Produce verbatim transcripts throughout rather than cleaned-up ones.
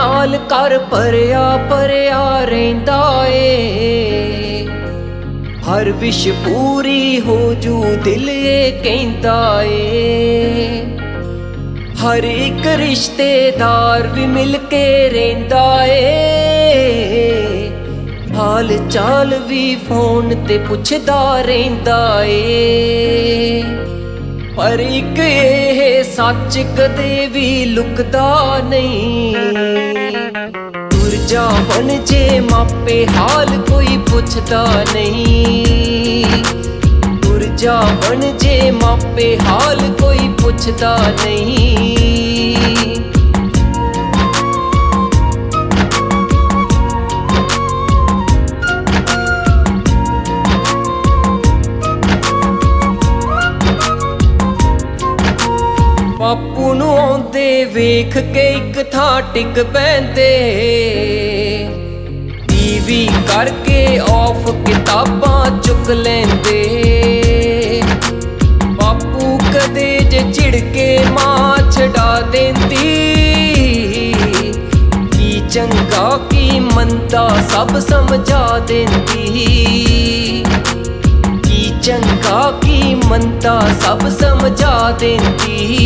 नाल कर भरिया भरिया रहिंदा ए। हर विश पूरी हो जू दिल ये कहंदा ए। हर एक रिश्तेदार भी मिल के रहिंदा ए। हाल चाल भी फोन ते पुछदा रहिंदा ए। पर एक ये सच कदे भी लुकदा नहीं। तुर जावन जे मापे हाल कोई पुछदा नहीं। तुर जावन जे मापे हाल कोई पुछदा नहीं। बापू नूं आउंदे वेख के एक थां टिक पैंदे। टीवी करके ऑफ किताबां चुक लैंदे। बापू कदे जे झिड़के मां छड़ा देंदी। की चंगा की मंदा सब समझा देंदी। चंगा की मंदा सब समझा देंदी।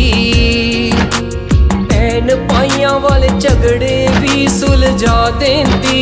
भैन भाइयां वाले झगड़े भी सुलझा देंदी।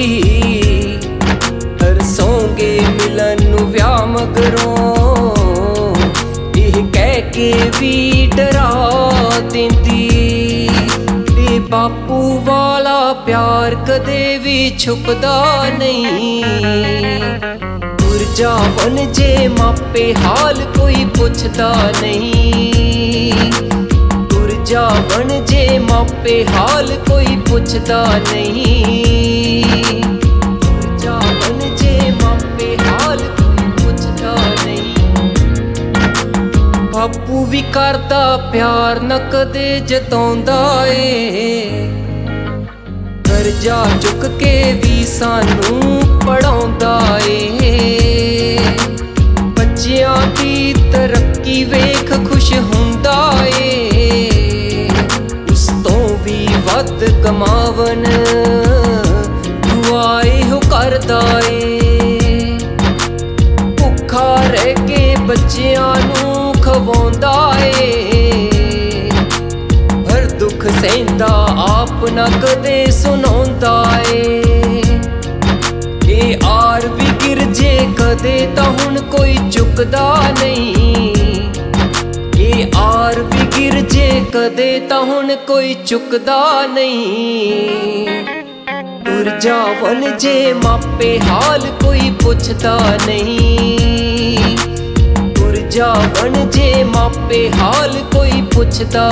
तरसोंगे मिलन नूं व्याह मगरों एह कह के भी डरा देंदी। ते बापू वाला प्यार कदे भी छुपदा नहीं। तुर जावन जे मापे हाल कोई पुछदा नहीं। तुर जावन जे मापे हाल कोई पुछदा नहीं। तुर जावन जे मापे हाल कोई पुछदा नहीं। बापू भी करदा प्यार न कदे जताउंदा ए। करजा चुक के भी सानू पढ़ाउंदा ए। बच्चियां दी तरक्की वेख खुश हुंदा ए। उस तों भी वध कमावन दुआ इहो करदा ए। भुखा रह के बच्चियां नू खवाउंदा ए। हर दुख सहिंदा आप ना कदे सुनाउंदा ए। ये आर भी गिर जे कदे तां हुण कोई चुकदा नहीं। ये आर भी गिर जे कदे तां हुण कोई चुकदा नहीं। तुर जावन जे मापे हाल कोई पुछदा नहीं। तुर जावन जे मापे हाल कोई पुछदा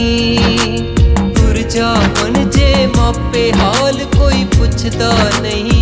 नहीं। तुर जावन जे मापे हाल कोई पुछदा नहीं।